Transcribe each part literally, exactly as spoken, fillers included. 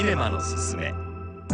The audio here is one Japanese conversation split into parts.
キネマのすすめ。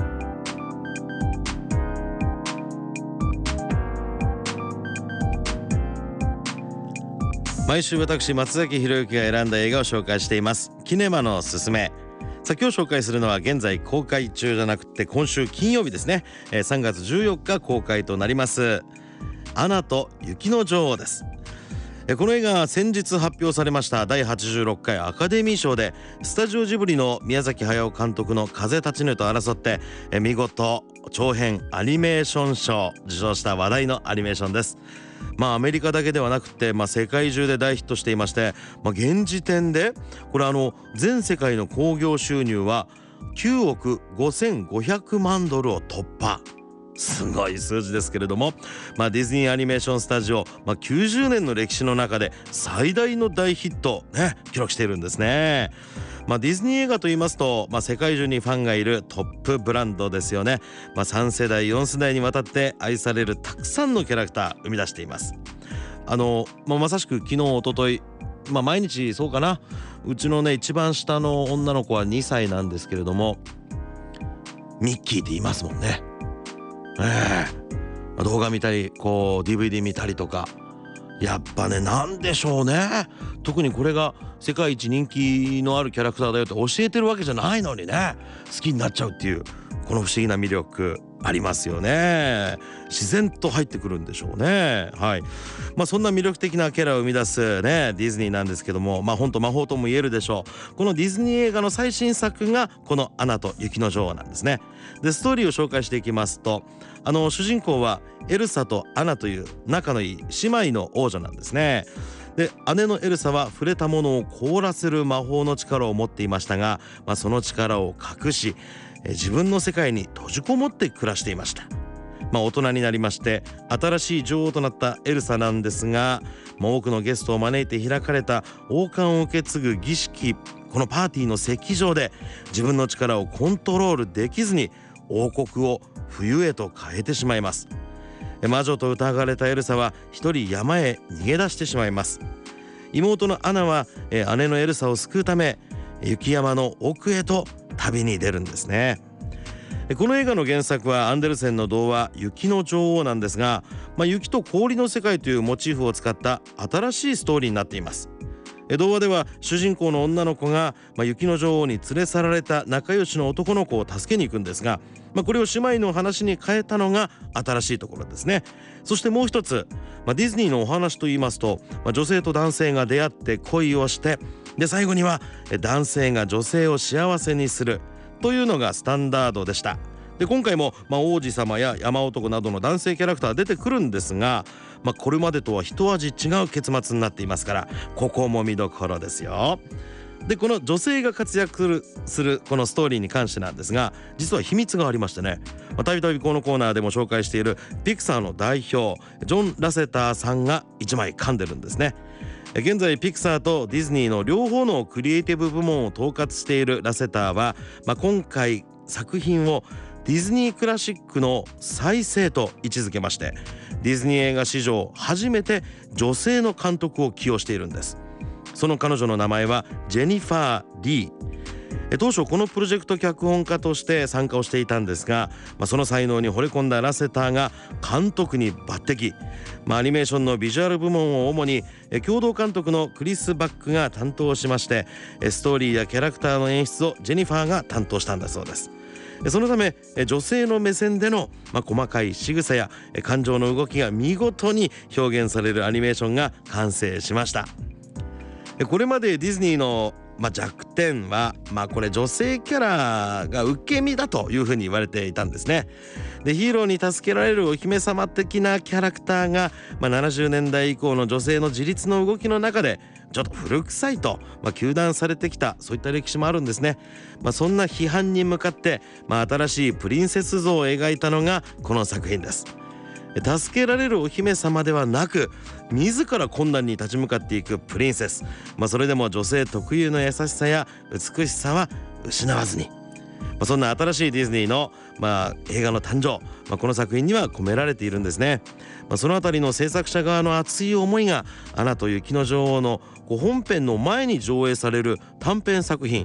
毎週私松崎弘之が選んだ映画を紹介していますキネマのすすめ。さあ今日紹介するのは現在公開中じゃなくて今週金曜日ですね、えー、さんがつじゅうよっか公開となりますアナと雪の女王です。この映画は先日発表されましただいはちじゅうろっかいアカデミー賞でスタジオジブリの宮崎駿監督の風立ちぬと争って見事長編アニメーション賞を受賞した話題のアニメーションです。まあアメリカだけではなくて、まあ、世界中で大ヒットしていまして、まあ、現時点でこれあの全世界の興行収入はきゅうおくごせんごひゃくまんドルを突破。すごい数字ですけれども、まあ、ディズニーアニメーションスタジオ、まあ、きゅうじゅうねんの歴史の中で最大の大ヒット、ね、記録しているんですね。まあ、ディズニー映画と言いますと、まあ、世界中にファンがいるトップブランドですよね。まあ、さんせだいよんせだいにわたって愛されるたくさんのキャラクター生み出しています。あの、まあ、まさしく昨日一昨日、まあ、毎日そうかな、うちのね一番下の女の子はにさいなんですけれどもミッキーって言いますもんね。ええ、動画見たりこう ディーブイディー 見たりとか、やっぱねなんでしょうね、特にこれが世界一人気のあるキャラクターだよって教えてるわけじゃないのにね好きになっちゃうっていうこの不思議な魅力ありますよね。自然と入ってくるんでしょうね。はい。まあそんな魅力的なキャラを生み出すねディズニーなんですけども、まあ本当魔法とも言えるでしょう。このディズニー映画の最新作がこのアナと雪の女王なんですね。でストーリーを紹介していきますと、あの主人公はエルサとアナという仲のいい姉妹の王女なんですね。で姉のエルサは触れたものを凍らせる魔法の力を持っていましたが、まあ、その力を隠し自分の世界に閉じこもって暮らしていました。まあ、大人になりまして新しい女王となったエルサなんですが、まあ、多くのゲストを招いて開かれた王冠を受け継ぐ儀式、このパーティーの席上で自分の力をコントロールできずに王国を冬へと変えてしまいます。魔女と疑われたエルサは一人山へ逃げ出してしまいます。妹のアナは姉のエルサを救うため雪山の奥へと旅に出るんですね。この映画の原作はアンデルセンの童話雪の女王なんですが、まあ、雪と氷の世界というモチーフを使った新しいストーリーになっています。童話では主人公の女の子が、まあ、雪の女王に連れ去られた仲良しの男の子を助けに行くんですが、まあ、これを姉妹の話に変えたのが新しいところですね。そしてもう一つ、まあ、ディズニーのお話といいますと、まあ、女性と男性が出会って恋をしてで最後には男性が女性を幸せにするというのがスタンダードでした。で今回も、まあ、王子様や山男などの男性キャラクター出てくるんですが、まあ、これまでとは一味違う結末になっていますから、ここも見どころですよ。でこの女性が活躍する、するこのストーリーに関してなんですが、実は秘密がありましてね、たびたびこのコーナーでも紹介しているピクサーの代表ジョン・ラセターさんが一枚噛んでるんですね。現在ピクサーとディズニーの両方のクリエイティブ部門を統括しているラセターは、まあ、今回作品をディズニークラシックの再生と位置づけまして、ディズニー映画史上初めて女性の監督を起用しているんです。その彼女の名前はジェニファー・リー。当初このプロジェクト脚本家として参加をしていたんですが、まあ、その才能に惚れ込んだラセターが監督に抜擢、まあ、アニメーションのビジュアル部門を主に共同監督のクリス・バックが担当しまして、ストーリーやキャラクターの演出をジェニファーが担当したんだそうです。そのため女性の目線での、まあ、細かい仕草や感情の動きが見事に表現されるアニメーションが完成しました。これまでディズニーのまあ、弱点は、まあ、これ女性キャラが受け身だというふうに言われていたんですね。でヒーローに助けられるお姫様的なキャラクターが、まあ、ななじゅうねんだい以降の女性の自立の動きの中でちょっと古臭いと、まあ、糾弾されてきた、そういった歴史もあるんですね。まあ、そんな批判に向かって、まあ、新しいプリンセス像を描いたのがこの作品です。助けられるお姫様ではなく自ら困難に立ち向かっていくプリンセス、まあ、それでも女性特有の優しさや美しさは失わずに、まあ、そんな新しいディズニーの、まあ、映画の誕生、まあ、この作品には込められているんですね。まあ、そのあたりの制作者側の熱い思いがアナと雪の女王の本編の前に上映される短編作品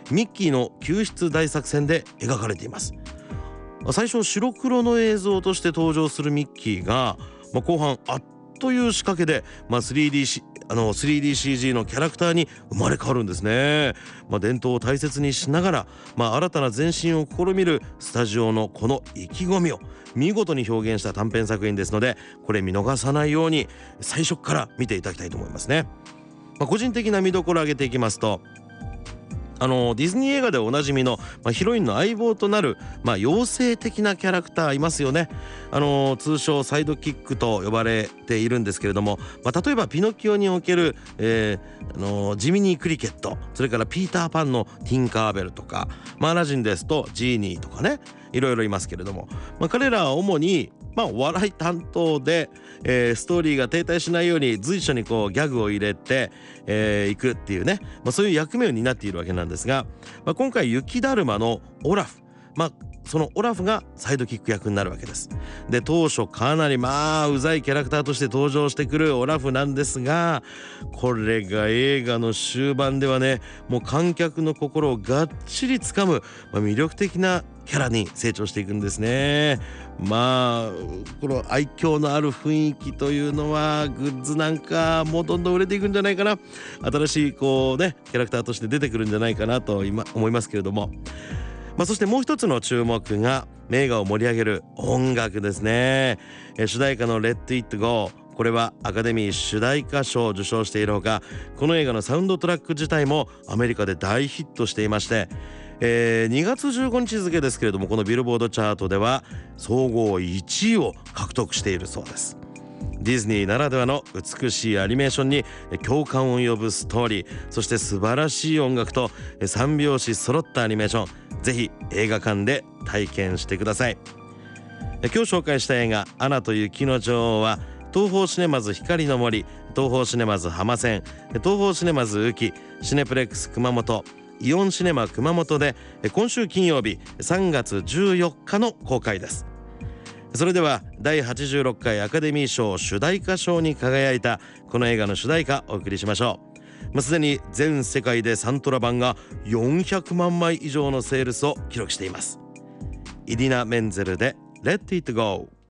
ミッキーの救出大作戦で描かれています。最初白黒の映像として登場するミッキーが、まあ、後半あっという仕掛けで、まあ、スリーディー シーあの スリーディーシージー のキャラクターに生まれ変わるんですね。まあ、伝統を大切にしながら、まあ、新たな前進を試みるスタジオのこの意気込みを見事に表現した短編作品ですので、これ見逃さないように最初から見ていただきたいと思いますね。まあ、個人的な見どころを挙げていきますと、あのディズニー映画でおなじみの、まあ、ヒロインの相棒となる、まあ、妖精的なキャラクターいますよね。あの通称サイドキックと呼ばれているんですけれども、まあ、例えばピノキオにおける、えーあのジミニー・クリケット、それからピーター・パンのティンカーベルとか、まあ、アラジンですとジーニーとかね、いろいろいますけれども、まあ、彼らは主にまあ、お笑い担当で、えー、ストーリーが停滞しないように随所にこうギャグを入れてい、えー、くっていうね、まあ、そういう役目を担っているわけなんですが、まあ、今回雪だるまのオラフ、まあ、そのオラフがサイドキック役になるわけです。で、当初かなりまあうざいキャラクターとして登場してくるオラフなんですが、これが映画の終盤ではね、もう観客の心をがっちりつかむ、まあ、魅力的なキャラに成長していくんですね。まあこの愛嬌のある雰囲気というのはグッズなんかもうどんどん売れていくんじゃないかな、新しいこうねキャラクターとして出てくるんじゃないかなと今思いますけれども、まあ、そしてもう一つの注目が映画を盛り上げる音楽ですね。え主題歌の Let It Go、 これはアカデミー主題歌賞を受賞しているほか、この映画のサウンドトラック自体もアメリカで大ヒットしていまして、えー、にがつじゅうごにち付けですけれども、このビルボードチャートでは総合いちいを獲得しているそうです。ディズニーならではの美しいアニメーションに共感を呼ぶストーリー、そして素晴らしい音楽と三拍子揃ったアニメーション、ぜひ映画館で体験してください。今日紹介した映画アナと雪の女王は東宝シネマズ光の森、東宝シネマズ浜線、東宝シネマズ宇城、シネプレックス熊本、イオンシネマ熊本で今週金曜日さんがつじゅうよっかの公開です。それではだいはちじゅうろっかいアカデミー賞主題歌賞に輝いたこの映画の主題歌お送りしましょう。まあ、すでに全世界でサントラ版がよんひゃくまんまい以上のセールスを記録しています。イディナ・メンゼルで Let It Go。